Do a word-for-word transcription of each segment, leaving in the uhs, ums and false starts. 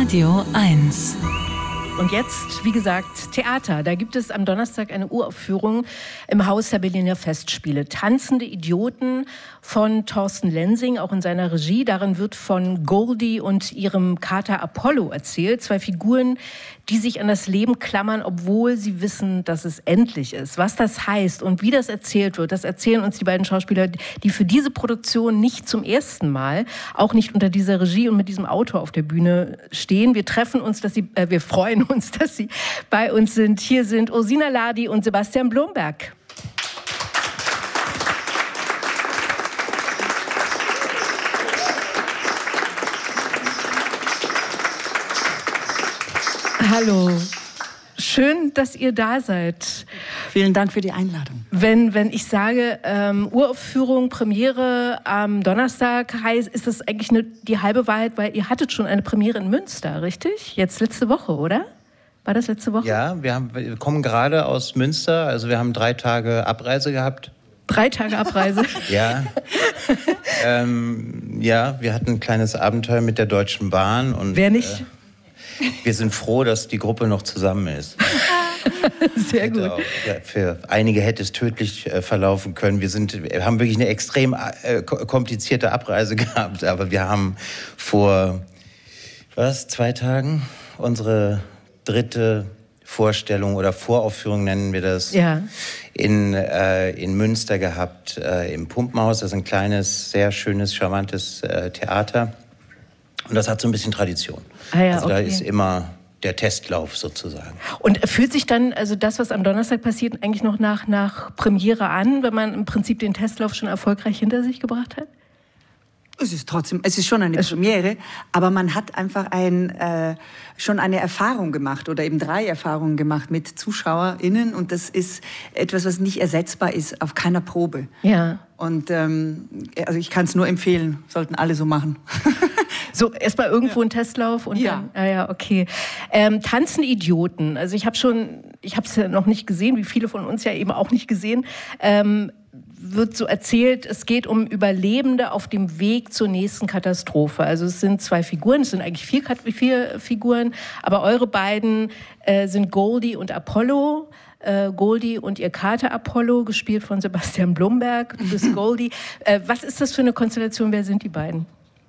Radio eins. Und jetzt, wie gesagt, Theater. Da gibt es am Donnerstag eine Uraufführung im Haus der Berliner Festspiele. Tanzende Idioten von Thorsten Lensing, auch in seiner Regie. Darin wird von Goldie und ihrem Kater Apollo erzählt. Zwei Figuren, die sich an das Leben klammern, obwohl sie wissen, dass es endlich ist. Was das heißt und wie das erzählt wird, das erzählen uns die beiden Schauspieler, die für diese Produktion nicht zum ersten Mal, auch nicht unter dieser Regie und mit diesem Autor auf der Bühne stehen. Wir treffen uns, dass sie, äh, wir freuen uns, dass sie bei uns sind. Hier sind Ursina Ladi und Sebastian Blomberg. Hallo, schön, dass ihr da seid. Vielen Dank für die Einladung. Wenn, wenn ich sage ähm, Uraufführung, Premiere am Donnerstag, heißt, ist das eigentlich eine, die halbe Wahrheit, weil ihr hattet schon eine Premiere in Münster, richtig? Jetzt letzte Woche, oder? War das letzte Woche? Ja, wir, haben, wir kommen gerade aus Münster, also wir haben drei Tage Abreise gehabt. Drei Tage Abreise? Ja. ähm, ja, wir hatten ein kleines Abenteuer mit der Deutschen Bahn. Und, wer nicht? Äh, wir sind froh, dass die Gruppe noch zusammen ist. Sehr gut. Auch, ja, für einige hätte es tödlich äh, verlaufen können. Wir, sind, wir haben wirklich eine extrem äh, komplizierte Abreise gehabt. Aber wir haben vor, was, zwei Tagen unsere dritte Vorstellung oder Voraufführung, nennen wir das, ja. in, äh, in Münster gehabt, äh, im Pumpenhaus. Das ist ein kleines, sehr schönes, charmantes äh, Theater. Und das hat so ein bisschen Tradition. Ah ja, also okay. Da ist immer der Testlauf sozusagen. Und fühlt sich dann also das, was am Donnerstag passiert, eigentlich noch nach, nach Premiere an, wenn man im Prinzip den Testlauf schon erfolgreich hinter sich gebracht hat? Es ist trotzdem, es ist schon eine Premiere, aber man hat einfach ein, äh, schon eine Erfahrung gemacht oder eben drei Erfahrungen gemacht mit ZuschauerInnen und das ist etwas, was nicht ersetzbar ist auf keiner Probe. Ja. Und ähm, also ich kann es nur empfehlen, sollten alle so machen. So, erstmal irgendwo ja. ein Testlauf und ja. dann, ah ja, okay. Ähm, Tanzende Idioten, also ich habe schon, ich habe es ja noch nicht gesehen, wie viele von uns ja eben auch nicht gesehen, ähm, wird so erzählt, es geht um Überlebende auf dem Weg zur nächsten Katastrophe. Also es sind zwei Figuren, es sind eigentlich vier, vier Figuren, aber eure beiden äh, sind Goldie und Apollo. Äh, Goldie und ihr Kater Apollo, gespielt von Sebastian Blomberg. Du bist Goldie. Äh, was ist das für eine Konstellation? Wer sind die beiden?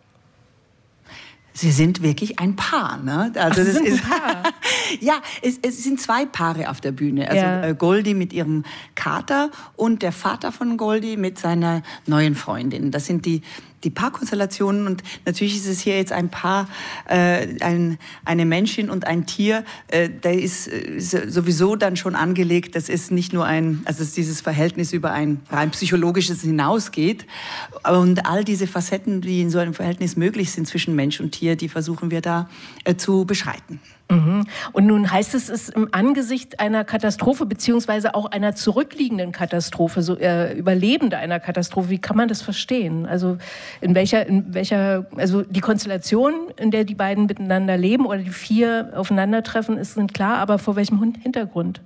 Sie sind wirklich ein Paar, ne? Also Ach, das sind ist ein Paar. ja, es, es sind zwei Paare auf der Bühne. Also ja. äh, Goldie mit ihrem Kater und der Vater von Goldie mit seiner neuen Freundin. Das sind die die Paarkonstellationen und natürlich ist es hier jetzt ein Paar, äh, ein, eine Menschin und ein Tier, äh, da ist äh, sowieso dann schon angelegt, dass es nicht nur ein, also dass dieses Verhältnis über ein rein psychologisches hinausgeht und all diese Facetten, die in so einem Verhältnis möglich sind zwischen Mensch und Tier, die versuchen wir da äh, zu beschreiten. Mhm. Und nun heißt es, es im Angesicht einer Katastrophe beziehungsweise auch einer zurückliegenden Katastrophe, so äh, Überlebende einer Katastrophe. Wie kann man das verstehen? Also in welcher, in welcher, also die Konstellation, in der die beiden miteinander leben oder die vier aufeinandertreffen, ist sind klar, aber vor welchem Hintergrund?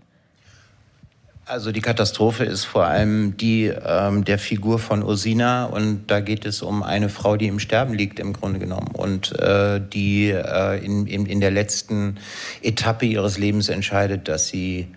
Also die Katastrophe ist vor allem die ähm, der Figur von Ursina und da geht es um eine Frau, die im Sterben liegt im Grunde genommen und äh, die äh, in, in, in der letzten Etappe ihres Lebens entscheidet, dass sie,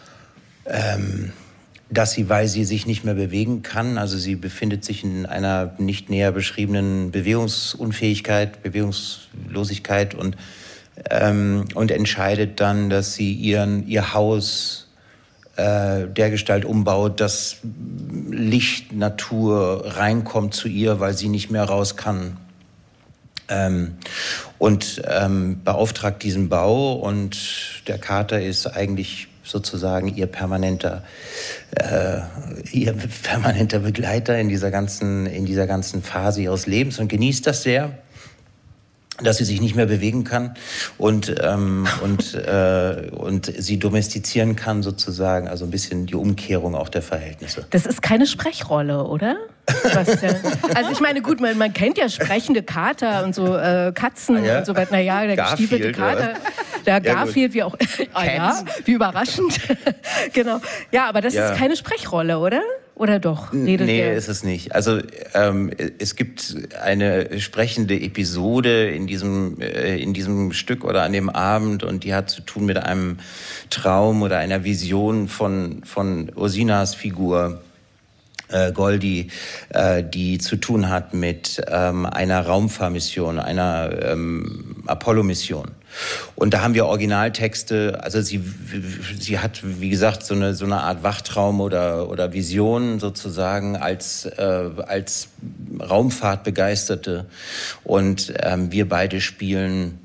ähm, dass sie, weil sie sich nicht mehr bewegen kann, also sie befindet sich in einer nicht näher beschriebenen Bewegungsunfähigkeit, Bewegungslosigkeit und, ähm, und entscheidet dann, dass sie ihren, ihr Haus dergestalt umbaut, dass Licht, Natur reinkommt zu ihr, weil sie nicht mehr raus kann. Ähm, und ähm, beauftragt diesen Bau und der Kater ist eigentlich sozusagen ihr permanenter, äh, ihr permanenter Begleiter in dieser ganzen, in dieser ganzen Phase ihres Lebens und genießt das sehr, dass sie sich nicht mehr bewegen kann und, ähm, und, äh, und sie domestizieren kann sozusagen, also ein bisschen die Umkehrung auch der Verhältnisse. Das ist keine Sprechrolle, oder? Sebastian? Also ich meine, gut, man, man kennt ja sprechende Kater und so äh, Katzen ah, ja? und so weiter. Naja, der Garfield, gestiefelte Kater, der ja, Garfield, wie auch, ah, ja, wie überraschend. Genau. Ja, aber das ja. ist keine Sprechrolle, oder? Oder doch? Redet nee, der? ist es nicht. Also ähm, es gibt eine sprechende Episode in diesem, äh, in diesem Stück oder an dem Abend und die hat zu tun mit einem Traum oder einer Vision von, von Ursinas Figur. Äh, Goldie, äh, die zu tun hat mit ähm, einer Raumfahrmission, einer ähm, Apollo-Mission. Und da haben wir Originaltexte, also sie, sie hat, wie gesagt, so eine, so eine Art Wachtraum oder, oder Vision sozusagen als, äh, als Raumfahrtbegeisterte. Und ähm, wir beide spielen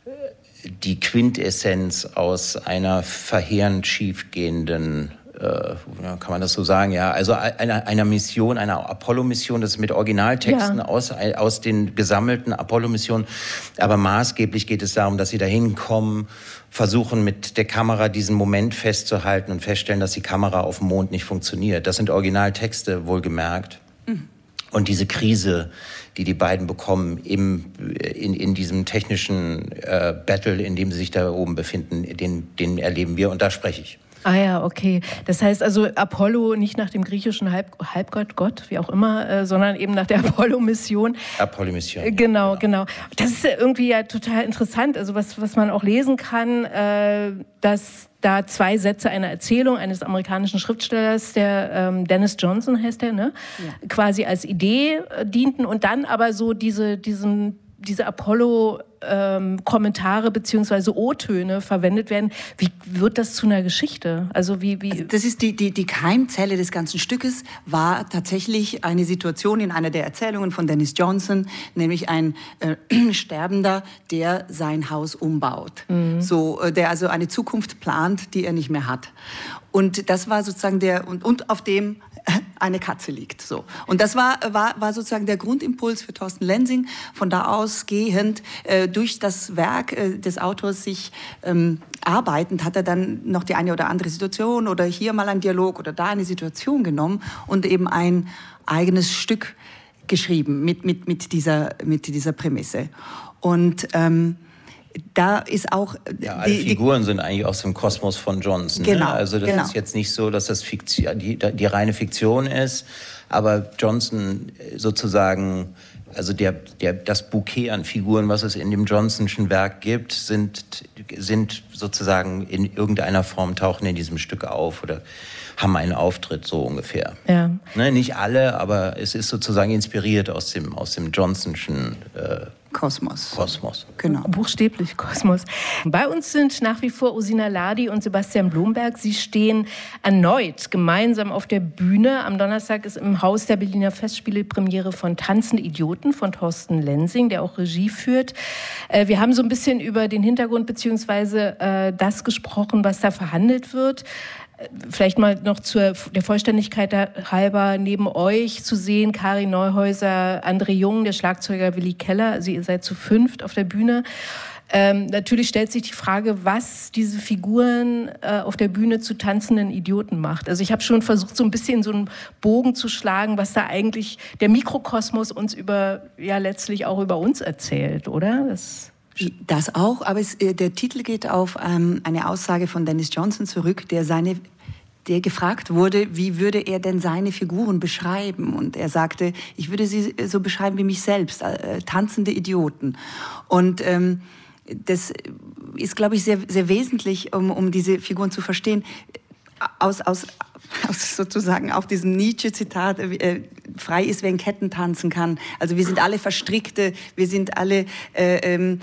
die Quintessenz aus einer verheerend schiefgehenden kann man das so sagen, ja, also einer, einer Mission, einer Apollo-Mission, das ist mit Originaltexten ja. aus, aus den gesammelten Apollo-Missionen, aber maßgeblich geht es darum, dass sie da hinkommen, versuchen mit der Kamera diesen Moment festzuhalten und feststellen, dass die Kamera auf dem Mond nicht funktioniert. Das sind Originaltexte, wohlgemerkt. Mhm. Und diese Krise, die die beiden bekommen im, in, in diesem technischen äh, Battle, in dem sie sich da oben befinden, den, den erleben wir und da spreche ich. Ah ja, okay. Das heißt also Apollo nicht nach dem griechischen Halb, Halbgott, Gott, wie auch immer, äh, sondern eben nach der Apollo-Mission. Apollo-Mission. Äh, genau, genau, genau. Das ist ja irgendwie ja total interessant, also was, was man auch lesen kann, äh, dass da zwei Sätze einer Erzählung eines amerikanischen Schriftstellers, der ähm, Dennis Johnson heißt der, ne? Ja. Quasi als Idee äh, dienten und dann aber so diese, diesen, diese Apollo- Ähm, Kommentare bzw. O-Töne verwendet werden. Wie wird das zu einer Geschichte? Also wie, wie also das ist die, die, die Keimzelle des ganzen Stückes, war tatsächlich eine Situation in einer der Erzählungen von Dennis Johnson, nämlich ein äh, Sterbender, der sein Haus umbaut. Mhm. So, äh, der also eine Zukunft plant, die er nicht mehr hat. Und das war sozusagen der, und, und auf dem eine Katze liegt. So. Und das war, war, war sozusagen der Grundimpuls für Thorsten Lensing, von da ausgehend äh, durch das Werk äh, des Autors sich ähm, arbeitend, hat er dann noch die eine oder andere Situation oder hier mal ein Dialog oder da eine Situation genommen und eben ein eigenes Stück geschrieben mit, mit, mit, dieser, mit dieser Prämisse. Und ähm, da ist auch ja, alle die, Figuren die, sind eigentlich aus dem Kosmos von Johnson. Genau, ne? Also das genau. ist jetzt nicht so, dass das Fiktion, die, die reine Fiktion ist, aber Johnson sozusagen, also der, der, das Bouquet an Figuren, was es in dem Johnsonschen Werk gibt, sind, sind sozusagen in irgendeiner Form tauchen in diesem Stück auf oder haben einen Auftritt, so ungefähr. Ja. Ne, nicht alle, aber es ist sozusagen inspiriert aus dem, aus dem Johnsonschen äh, Kosmos. Kosmos. Genau. Buchstäblich Kosmos. Bei uns sind nach wie vor Ursina Ladi und Sebastian Blomberg. Sie stehen erneut gemeinsam auf der Bühne. Am Donnerstag ist im Haus der Berliner Festspiele Premiere von Tanzende Idioten von Thorsten Lensing, der auch Regie führt. Wir haben so ein bisschen über den Hintergrund bzw. das gesprochen, was da verhandelt wird. Vielleicht mal noch zur der Vollständigkeit halber neben euch zu sehen, Karin Neuhäuser, André Jung, der Schlagzeuger Willi Keller. Also ihr seid zu fünft auf der Bühne. Ähm, natürlich stellt sich die Frage, was diese Figuren äh, auf der Bühne zu tanzenden Idioten macht. Also ich habe schon versucht, so ein bisschen so einen Bogen zu schlagen, was da eigentlich der Mikrokosmos uns über, ja letztlich auch über uns erzählt, oder? Das Das auch, aber es, der Titel geht auf ähm, eine Aussage von Dennis Johnson zurück, der seine, der gefragt wurde, wie würde er denn seine Figuren beschreiben? Und er sagte, ich würde sie so beschreiben wie mich selbst, äh, tanzende Idioten. Und ähm, das ist, glaube ich, sehr, sehr wesentlich, um, um diese Figuren zu verstehen. Aus, aus, aus sozusagen auch diesem Nietzsche-Zitat, äh, frei ist, wer in Ketten tanzen kann. Also wir sind alle Verstrickte, wir sind alle äh, ähm,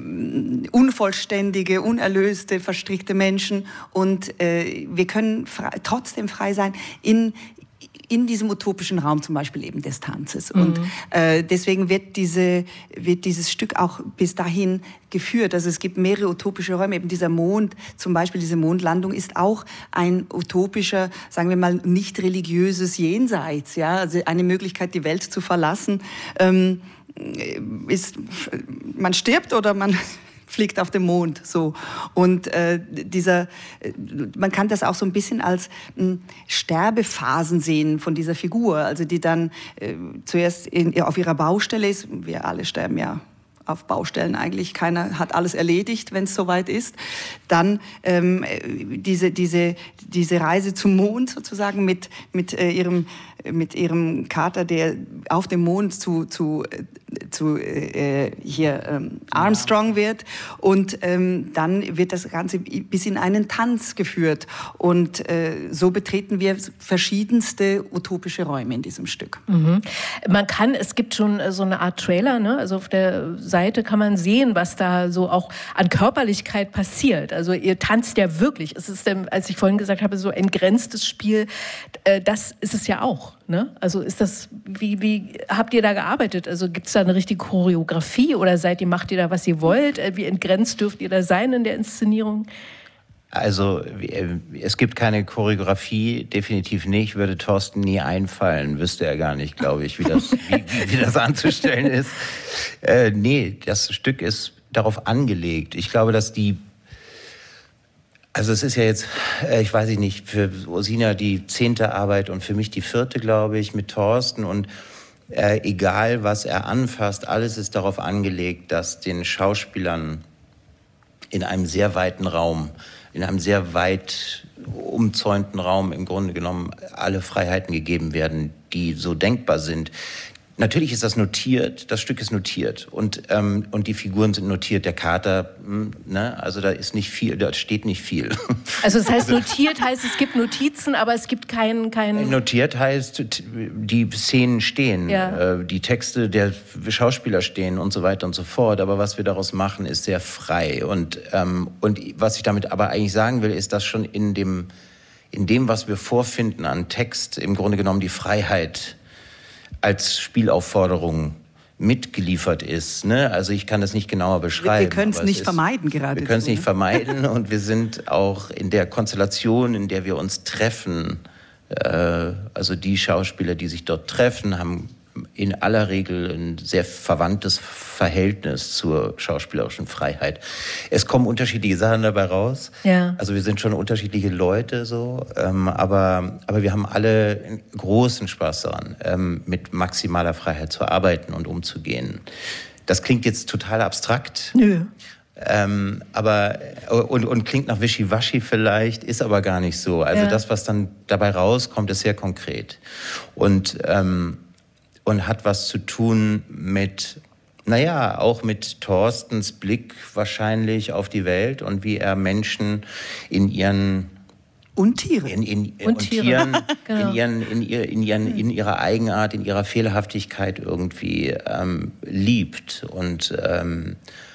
unvollständige, unerlöste, verstrickte Menschen und äh, wir können frei, trotzdem frei sein in in diesem utopischen Raum zum Beispiel eben des Tanzes. Mhm. Und äh, deswegen wird, diese, wird dieses Stück auch bis dahin geführt. Also es gibt mehrere utopische Räume. Eben dieser Mond, zum Beispiel diese Mondlandung, ist auch ein utopischer, sagen wir mal, nicht religiöses Jenseits. Ja? Also eine Möglichkeit, die Welt zu verlassen. Ähm, ist, man stirbt oder man fliegt auf dem Mond, so. Und äh, dieser, man kann das auch so ein bisschen als äh, Sterbephasen sehen von dieser Figur, also die dann äh, zuerst in, auf ihrer Baustelle ist, wir alle sterben ja auf Baustellen eigentlich. Keiner hat alles erledigt, wenn es soweit ist. Dann ähm, diese, diese, diese Reise zum Mond sozusagen mit, mit, äh, ihrem, mit ihrem Kater, der auf dem Mond zu, zu, zu äh, hier ähm, Armstrong wird. Und ähm, dann wird das Ganze bis in einen Tanz geführt. Und äh, so betreten wir verschiedenste utopische Räume in diesem Stück. Mhm. Man kann, es gibt schon so eine Art Trailer, ne? Also auf der Seite kann man sehen, was da so auch an Körperlichkeit passiert. Also ihr tanzt ja wirklich. Es ist, als ich vorhin gesagt habe, so entgrenztes Spiel. Das ist es ja auch. Ne? Also ist das, wie, wie habt ihr da gearbeitet? Also gibt es da eine richtige Choreografie oder seid ihr, macht ihr da, was ihr wollt? Wie entgrenzt dürft ihr da sein in der Inszenierung? Also es gibt keine Choreografie, definitiv nicht, würde Thorsten nie einfallen, wüsste er gar nicht, glaube ich, wie das, wie, wie das anzustellen ist. Äh, nee, das Stück ist darauf angelegt. Ich glaube, dass die, also es ist ja jetzt, äh, ich weiß nicht, für Ursina die zehnte Arbeit und für mich die vierte, glaube ich, mit Thorsten und äh, egal, was er anfasst, alles ist darauf angelegt, dass den Schauspielern in einem sehr weiten Raum, in einem sehr weit umzäunten Raum im Grunde genommen alle Freiheiten gegeben werden, die so denkbar sind. Natürlich ist das notiert, das Stück ist notiert und, ähm, und die Figuren sind notiert. Der Kater, mh, ne, also da ist nicht viel, da steht nicht viel. Also das heißt, notiert heißt, es gibt Notizen, aber es gibt keinen... keinen Notiert heißt, die Szenen stehen, ja. äh, die Texte der Schauspieler stehen und so weiter und so fort. Aber was wir daraus machen, ist sehr frei. Und, ähm, und was ich damit aber eigentlich sagen will, ist, dass schon in dem, in dem, was wir vorfinden an Text, im Grunde genommen die Freiheit als Spielaufforderung mitgeliefert ist. Ne? Also ich kann das nicht genauer beschreiben. Wir können es nicht vermeiden gerade. Wir können es nicht vermeiden und wir sind auch in der Konstellation, in der wir uns treffen, äh, also die Schauspieler, die sich dort treffen, haben in aller Regel ein sehr verwandtes Verhältnis zur schauspielerischen Freiheit. Es kommen unterschiedliche Sachen dabei raus. Ja. Also wir sind schon unterschiedliche Leute so, ähm, aber, aber wir haben alle großen Spaß daran, ähm, mit maximaler Freiheit zu arbeiten und umzugehen. Das klingt jetzt total abstrakt. Nö. Ähm, aber und, und klingt nach Wischiwaschi vielleicht, ist aber gar nicht so. Also ja. Das, was dann dabei rauskommt, ist sehr konkret. Und ähm, Und hat was zu tun mit, naja, auch mit Thorstens Blick wahrscheinlich auf die Welt und wie er Menschen in ihren... Und Tiere. In, in, und, und Tiere. Tieren, genau. in, ihren, in, ihr, in, ihren, in ihrer Eigenart, in ihrer Fehlerhaftigkeit irgendwie ähm, liebt. Und, ähm,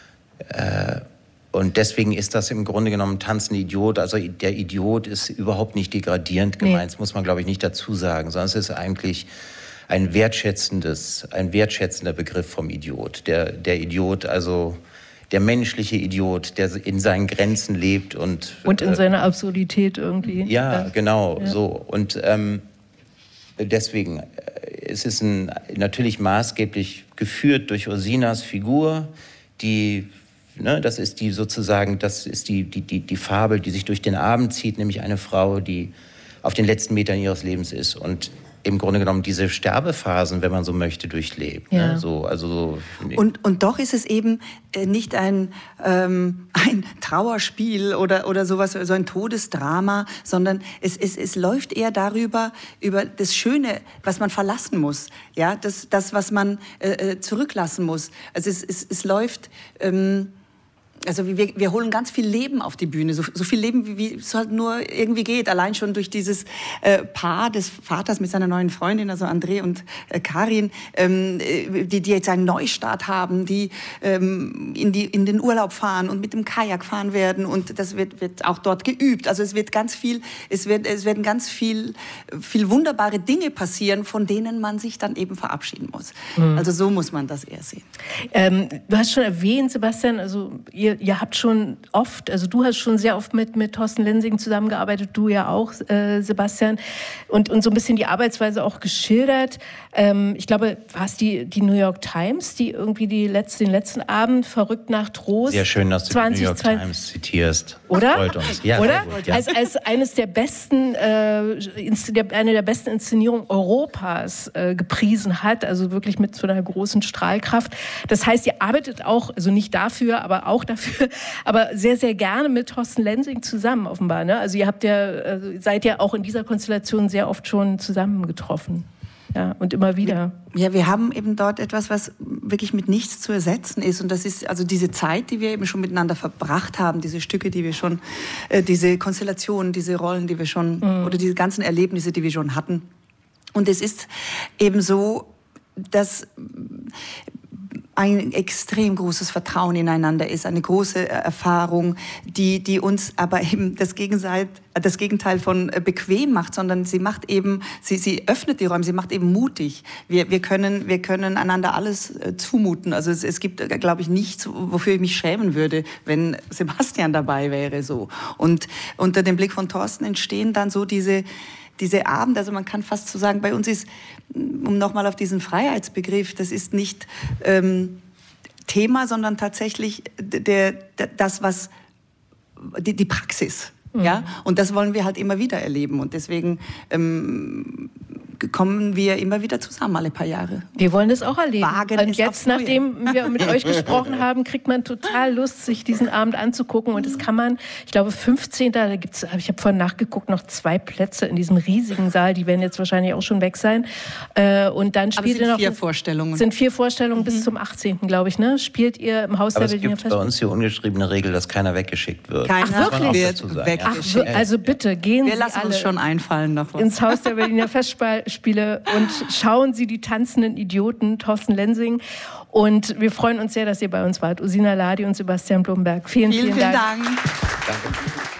äh, und deswegen ist das im Grunde genommen tanzende Idiot. Also der Idiot ist überhaupt nicht degradierend gemeint, nee. Das muss man, glaube ich, nicht dazu sagen, sondern es ist eigentlich... ein wertschätzendes, ein wertschätzender Begriff vom Idiot. Der, der Idiot, also der menschliche Idiot, der in seinen Grenzen lebt und... Und in äh, seiner Absurdität irgendwie. Ja, ja. genau, ja. so. Und ähm, deswegen, es ist ein, natürlich maßgeblich geführt durch Ursinas Figur, die... Ne, das ist die sozusagen, das ist die, die, die, die Fabel, die sich durch den Abend zieht, nämlich eine Frau, die auf den letzten Metern ihres Lebens ist und im Grunde genommen diese Sterbephasen, wenn man so möchte, durchlebt. Ja. Ne? So, also so, und, und doch ist es eben äh, nicht ein, ähm, ein Trauerspiel oder, oder sowas, so ein Todesdrama, sondern es, es, es läuft eher darüber, über das Schöne, was man verlassen muss, ja? das, das was man äh, zurücklassen muss. Also es, es, es läuft... Ähm, Also wir, wir holen ganz viel Leben auf die Bühne, so, so viel Leben, wie, wie es halt nur irgendwie geht. Allein schon durch dieses äh, Paar des Vaters mit seiner neuen Freundin, also André und äh, Karin, ähm, die, die jetzt einen Neustart haben, die ähm, in, die in den Urlaub fahren und mit dem Kajak fahren werden. Und das wird, wird auch dort geübt. Also es wird ganz viel, es, wird, es werden ganz viel, viel wunderbare Dinge passieren, von denen man sich dann eben verabschieden muss. Mhm. Also so muss man das eher sehen. Ähm, du hast schon erwähnt, Sebastian, also ihr ihr, ihr habt schon oft, also du hast schon sehr oft mit, mit Thorsten Lensing zusammengearbeitet, du ja auch, äh, Sebastian, und, und so ein bisschen die Arbeitsweise auch geschildert. Ähm, ich glaube, war es die, die New York Times, die irgendwie die letzte, den letzten Abend verrückt nach Trost. Sehr schön, dass du zwanzig, die New York zwei, Times zitierst. Oder? Freut uns. Ja, Oder? gut, ja. Als, als eines der besten, äh, der, eine der besten Inszenierungen Europas äh, gepriesen hat, also wirklich mit so einer großen Strahlkraft. Das heißt, ihr arbeitet auch, also nicht dafür, aber auch dafür, aber sehr, sehr gerne mit Thorsten Lensing zusammen offenbar. Ne? Also ihr habt ja, also seid ja auch in dieser Konstellation sehr oft schon zusammengetroffen. Ja, und immer wieder. Ja, wir haben eben dort etwas, was wirklich mit nichts zu ersetzen ist. Und das ist also diese Zeit, die wir eben schon miteinander verbracht haben, diese Stücke, die wir schon, äh, diese Konstellationen, diese Rollen, die wir schon, mhm. oder diese ganzen Erlebnisse, die wir schon hatten. Und es ist eben so, dass ein extrem großes Vertrauen ineinander ist, eine große Erfahrung, die, die uns aber eben das Gegenteil, das Gegenteil von bequem macht, sondern sie macht eben, sie, sie öffnet die Räume, sie macht eben mutig. Wir, wir können, wir können einander alles äh, zumuten. Also es, es gibt, glaube ich, nichts, wofür ich mich schämen würde, wenn Sebastian dabei wäre, so. Und unter dem Blick von Thorsten entstehen dann so diese, diese Abend, also man kann fast so sagen, bei uns ist, um nochmal auf diesen Freiheitsbegriff, das ist nicht ähm, Thema, sondern tatsächlich der, der, das, was die, die Praxis. Mhm. Ja? Und das wollen wir halt immer wieder erleben. Und deswegen ähm, kommen wir immer wieder zusammen, alle paar Jahre. Wir wollen das auch erleben. Wagen und jetzt, nachdem wir mit euch gesprochen haben, kriegt man total Lust, sich diesen Abend anzugucken. Und das kann man, ich glaube, fünfzehnten Da gibt's, ich habe vorhin nachgeguckt, noch zwei Plätze in diesem riesigen Saal. Die werden jetzt wahrscheinlich auch schon weg sein. Und dann spielt ihr noch... vier Vorstellungen. sind vier Vorstellungen mhm. bis zum achtzehnten glaube ich, ne? Spielt ihr im Haus Aber der Berliner Festspiele. Es gibt bei uns die ungeschriebene Regel, dass keiner weggeschickt wird. Keiner Ach, wirklich? wird weggeschickt. Ach, also bitte, gehen wir Sie lassen alle uns schon einfallen noch was. ins Haus der Berliner Festspiele und schauen Sie die tanzenden Idioten, Thorsten Lensing. Und wir freuen uns sehr, dass ihr bei uns wart. Ursina Ladi und Sebastian Blumberg. Vielen, vielen, vielen Dank. Vielen Dank. Danke.